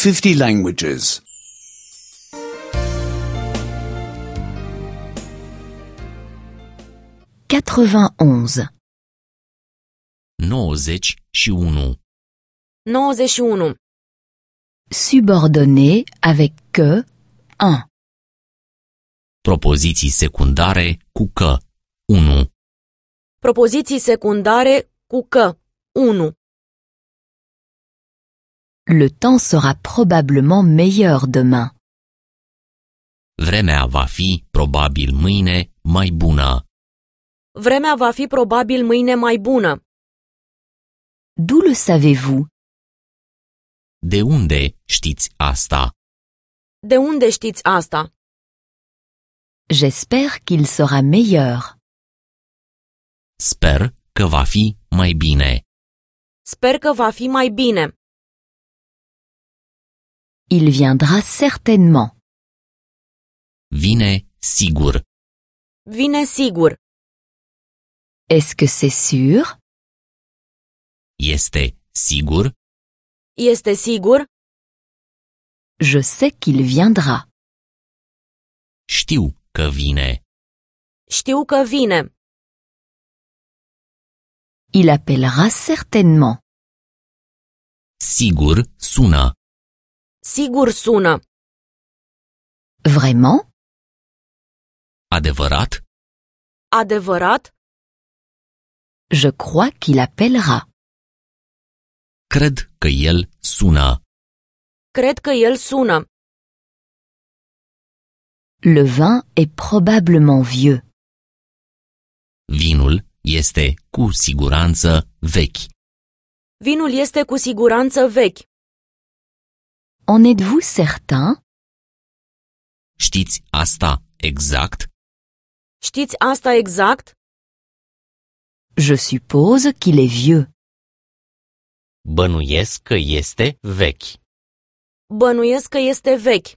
50 languages. 91. 91. 91. Subordonné avec que, un. Propoziții secundare cu că. 1. Propoziții secundare cu că. 1. Le temps sera probablement meilleur demain. Vremea va fi probabil mâine mai bună. Vremea va fi probabil mâine mai bună. D'où le savez-vous? De unde știți asta? De unde știți asta? J'espère qu'il sera meilleur. Sper că va fi mai bine. Sper că va fi mai bine. Il viendra certainement. Vine sigur. Vine sigur. Est-ce que c'est sûr? Este sigur? Este sigur? Je sais qu'il viendra. Știu că vine. Știu că vine. Il appellera certainement. Sigur sună. Sigur sună. Vraiment? Adevărat? Adevărat? Je crois qu'il appellera. Cred că el sună. Cred că el sună. Le vin est probablement vieux. Vinul este cu siguranță vechi. Vinul este cu siguranță vechi. En êtes-vous certain? Știți asta exact? Știți asta exact? Je suppose qu'il est vieux. Bănuiesc că este vechi. Bănuiesc că este vechi.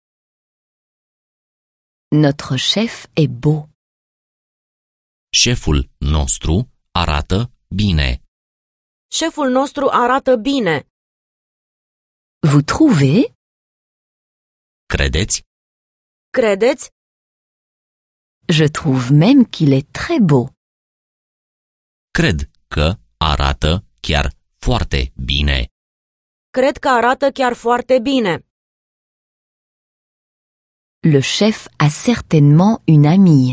Notre chef est beau. Șeful nostru arată bine. Șeful nostru arată bine. Vous trouvez? Credeți? Credeți? Je trouve même qu'il est très beau. Cred că arată chiar foarte bine. Cred că arată chiar foarte bine. Le chef a certainement une amie.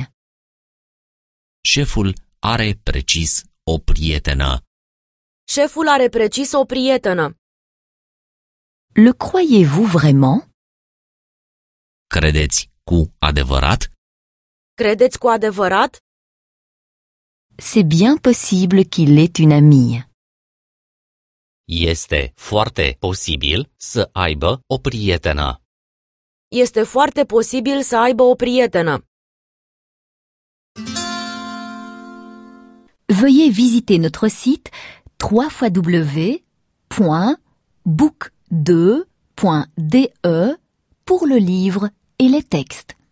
Șeful are precis o prietenă. Șeful are precis o prietenă. Le croyez-vous vraiment? Credeți cu adevărat? Credeți cu adevărat? C'est bien possible qu'il ait une amie. Este foarte posibil să aibă o prietenă. Este foarte posibil să aibă o prietenă. Veuillez visiter notre site www.book2.de pour le livre et les textes.